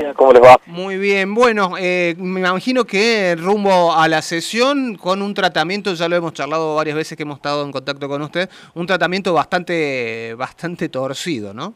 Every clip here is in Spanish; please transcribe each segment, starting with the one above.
días, ¿cómo les va? Muy bien, bueno, me imagino que rumbo a la sesión con un tratamiento, ya lo hemos charlado varias veces que hemos estado en contacto con usted, un tratamiento bastante torcido, ¿no?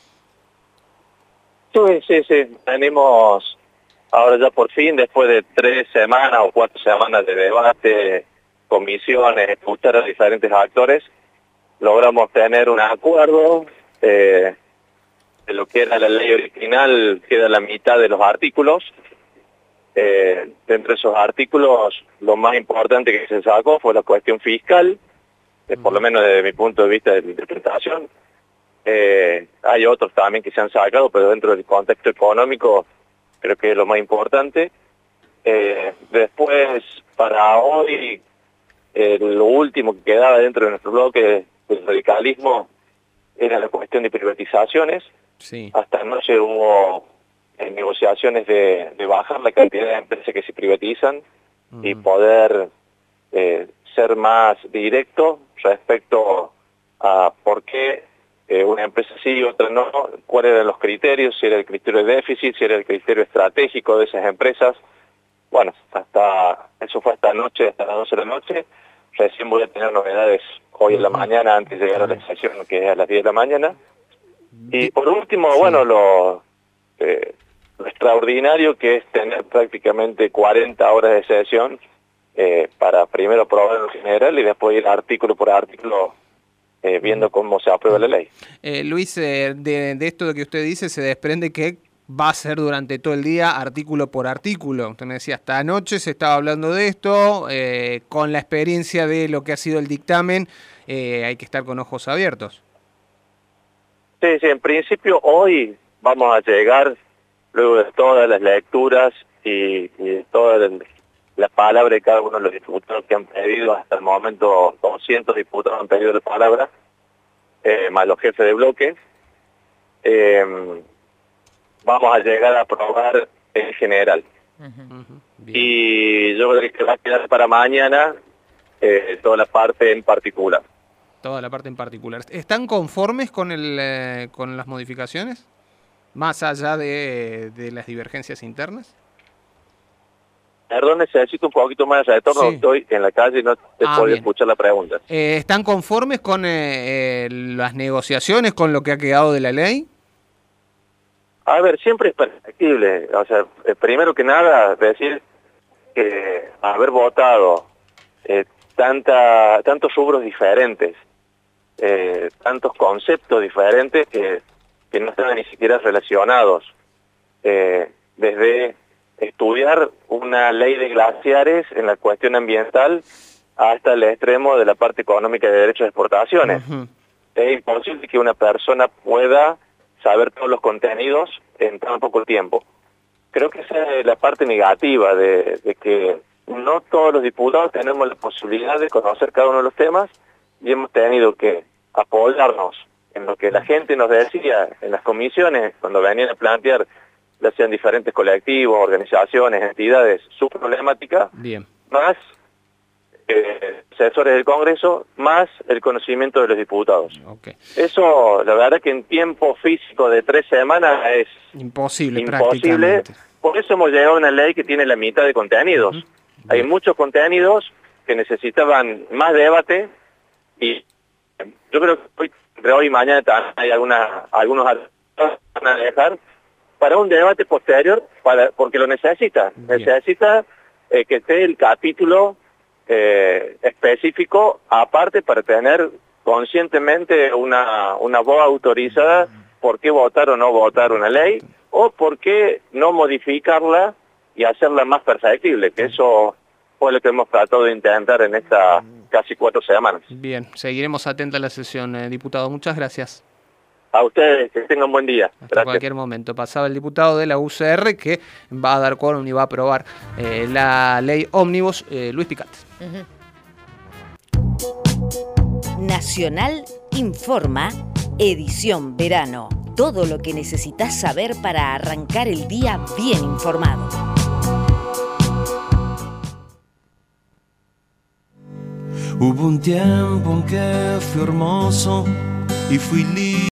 Sí. Tenemos ahora ya por fin, después de 3 semanas o 4 semanas de debate, comisiones, escuchar a diferentes actores, logramos tener un acuerdo de lo que era la ley original, queda la mitad de los artículos. Dentro de esos artículos, lo más importante que se sacó fue la cuestión fiscal, por lo menos desde mi punto de vista de la interpretación. Hay otros también que se han sacado, pero dentro del contexto económico creo que es lo más importante. Después, para hoy, lo último que quedaba dentro de nuestro bloque del radicalismo era la cuestión de privatizaciones. Sí. Hasta anoche hubo negociaciones de bajar la cantidad de empresas que se privatizan y poder ser más directo respecto a por qué una empresa sí y otra no, cuáles eran los criterios, si era el criterio de déficit, si era el criterio estratégico de esas empresas. Bueno, eso fue hasta anoche, hasta las 12 de la noche. Recién voy a tener novedades hoy en la mañana, antes de llegar a la sesión, que es a las 10 de la mañana. Y por último, sí. Bueno, lo extraordinario que es tener prácticamente 40 horas de sesión para primero aprobar en general y después ir artículo por artículo viendo cómo se aprueba la ley. Luis, de esto que usted dice se desprende que va a ser durante todo el día, artículo por artículo. Usted me decía, hasta anoche se estaba hablando de esto, con la experiencia de lo que ha sido el dictamen, hay que estar con ojos abiertos. Sí, en principio hoy vamos a llegar, luego de todas las lecturas y de todas las palabras de cada uno de los diputados que han pedido, hasta el momento 200 diputados han pedido la palabra, más los jefes de bloque, vamos a llegar a aprobar en general. Y yo creo que va a quedar para mañana toda la parte en particular. Toda la parte en particular. ¿Están conformes con con las modificaciones? Más allá de las divergencias internas. Perdón, necesito un poquito más de retorno, Sí. Estoy en la calle y no te puedo escuchar la pregunta. ¿Están conformes con las negociaciones, con lo que ha quedado de la ley? A ver, siempre es perfectible. O sea, primero que nada, decir que haber votado tantos rubros diferentes, tantos conceptos diferentes que no estaban ni siquiera relacionados, desde estudiar una ley de glaciares en la cuestión ambiental hasta el extremo de la parte económica de derechos de exportaciones. Es imposible que una persona pueda saber todos los contenidos en tan poco tiempo. Creo que esa es la parte negativa de que no todos los diputados tenemos la posibilidad de conocer cada uno de los temas y hemos tenido que apoyarnos en lo que la gente nos decía en las comisiones cuando venían a plantear, ya sean diferentes colectivos, organizaciones, entidades, su problemática, más asesores del Congreso, más el conocimiento de los diputados. Eso, la verdad que en tiempo físico de 3 semanas es imposible. Por eso hemos llegado a una ley que tiene la mitad de contenidos. Hay muchos contenidos que necesitaban más debate y yo creo que entre hoy y mañana hay algunos van a dejar para un debate posterior, porque lo necesita. Necesita que esté el capítulo específico aparte para tener conscientemente una voz autorizada por qué votar o no votar una ley o por qué no modificarla y hacerla más perceptible, que eso fue lo que hemos tratado de intentar en estas casi 4 semanas. Bien, seguiremos atentos a la sesión, diputado. Muchas gracias. A ustedes, que tengan buen día. Hasta cualquier momento. Pasaba el diputado de la UCR que va a dar quórum y va a aprobar la ley ómnibus, Luis Picante. Nacional Informa, edición verano. Todo lo que necesitas saber para arrancar el día bien informado. Hubo un tiempo en que fui hermoso y fui libre.